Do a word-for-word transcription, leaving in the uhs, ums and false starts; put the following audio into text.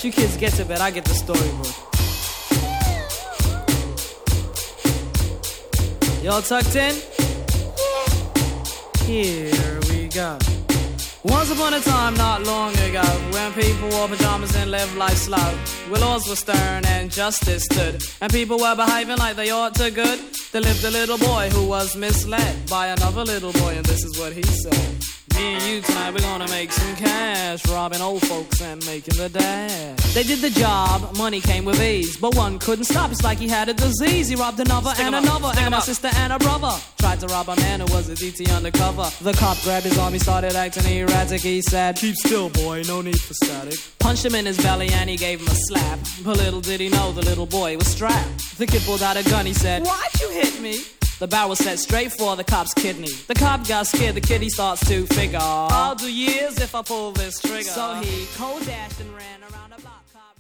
You kids get to bed, I get the storybook. Y'all tucked in? Here we go. Once upon a time, not long ago, when people wore pajamas and lived life slow, where laws were stern and justice stood, and people were behaving like they ought to good, there lived a little boy who was misled by another little boy, and this is what he said. Me and you tonight, we're gonna make some cash, robbing old folks and making the dash. They did the job, money came with ease, but one couldn't stop, it's like he had a disease. He robbed another Stick and another, Stick and a sister and a brother. Tried to rob a man who was a D T undercover. The cop grabbed his arm, he started acting erratic. He said, keep still, boy, no need for static. Punched him in his belly and he gave him a slap. But little did he know the little boy was strapped. The kid pulled out a gun, he said, why'd you hit me? The barrel was set straight for the cop's kidney. The cop got scared, the kid he starts to figure, I'll do years if I pull this trigger. So he cold dashed and ran around the block.